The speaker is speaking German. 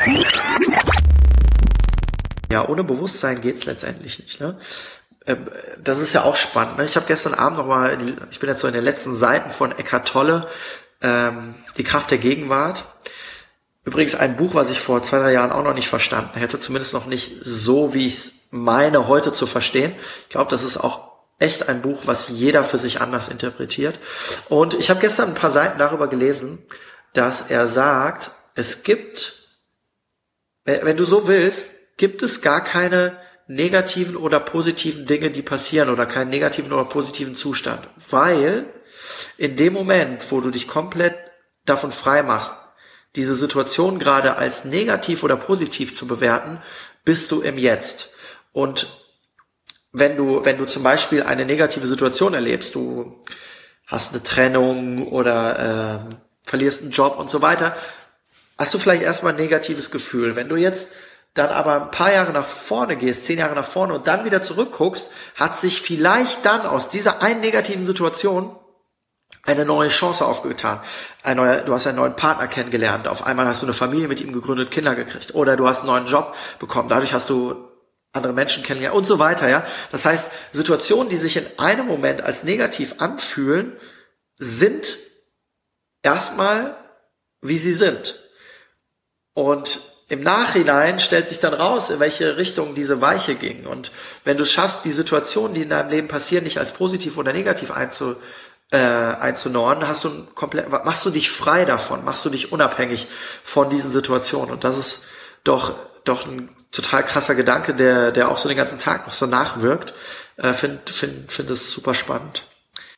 Ja, ohne Bewusstsein geht's letztendlich nicht, ne? Das ist ja auch spannend, ne? Ich habe gestern Abend ich bin jetzt so in den letzten Seiten von Eckhart Tolle, Die Kraft der Gegenwart. Übrigens ein Buch, was ich vor 2-3 Jahren auch noch nicht verstanden hätte, zumindest noch nicht so, wie ich es meine, heute zu verstehen. Ich glaube, das ist auch echt ein Buch, was jeder für sich anders interpretiert. Und ich habe gestern ein paar Seiten darüber gelesen, dass er sagt, es gibt, wenn du so willst, gibt es gar keine negativen oder positiven Dinge, die passieren oder keinen negativen oder positiven Zustand. Weil in dem Moment, wo du dich komplett davon frei machst, diese Situation gerade als negativ oder positiv zu bewerten, bist du im Jetzt. Und wenn du zum Beispiel eine negative Situation erlebst, du hast eine Trennung oder verlierst einen Job und so weiter, hast du vielleicht erstmal ein negatives Gefühl. Wenn du jetzt dann aber ein paar Jahre nach vorne gehst, 10 Jahre nach vorne und dann wieder zurückguckst, hat sich vielleicht dann aus dieser einen negativen Situation eine neue Chance aufgetan. Du hast einen neuen Partner kennengelernt, auf einmal hast du eine Familie mit ihm gegründet, Kinder gekriegt, oder du hast einen neuen Job bekommen, dadurch hast du andere Menschen kennengelernt und so weiter, ja. Das heißt, Situationen, die sich in einem Moment als negativ anfühlen, sind erstmal, wie sie sind. Und im Nachhinein stellt sich dann raus, in welche Richtung diese Weiche ging. Und wenn du es schaffst, die Situationen, die in deinem Leben passieren, nicht als positiv oder negativ einzunordnen, machst du dich frei davon, machst du dich unabhängig von diesen Situationen. Und das ist doch ein total krasser Gedanke, der auch so den ganzen Tag noch so nachwirkt. Find es super spannend.